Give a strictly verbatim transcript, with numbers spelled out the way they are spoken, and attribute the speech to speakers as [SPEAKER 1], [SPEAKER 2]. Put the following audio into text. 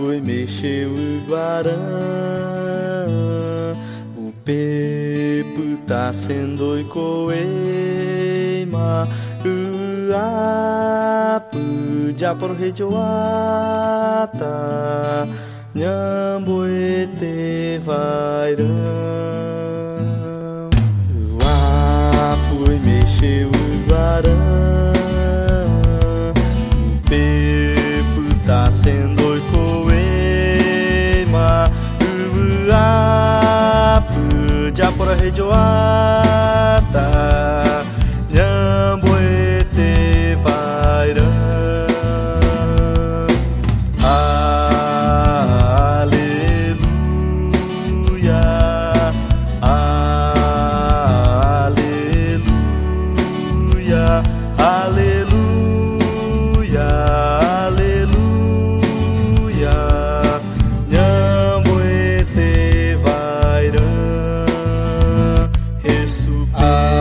[SPEAKER 1] Apoi mexeu o guarã, o pepo tá sendo coema, o apu já por rejoata, nhamboete vairã. O apoi mexeu o guarã, o pepo tá sendo coema, o apu já por rejoata, nhamboete vairã. Aleluia, aleluia, aleluia, aleluia, nhamboete vairã, resupé.